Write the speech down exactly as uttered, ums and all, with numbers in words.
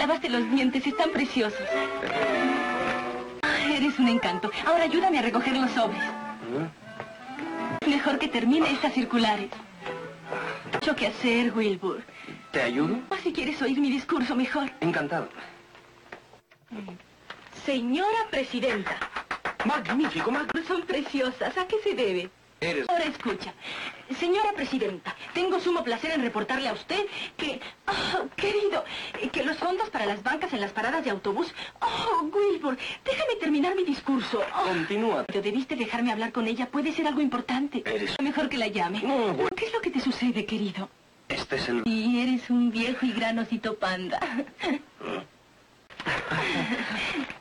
lavaste los dientes, están preciosos. Ay, eres un encanto. Ahora ayúdame a recoger los sobres. Mejor que termine estas circulares. Mucho que hacer, Wilbur. ¿Te ayudo? O si quieres oír mi discurso mejor. Encantado. Señora Presidenta. Magnífico, magnífico. Son preciosas. ¿A qué se debe? Eres... Ahora escucha. Señora Presidenta, tengo sumo placer en reportarle a usted que... Oh, querido, que los fondos para las bancas en las paradas de autobús... Oh, Wilbur, déjame terminar mi discurso. Oh, Continúa. pero debiste dejarme hablar con ella. Puede ser algo importante. Eres... Mejor que la llame. No, bueno. ¿Qué es lo que te sucede, querido? Este es el... Y eres un viejo y gran osito panda.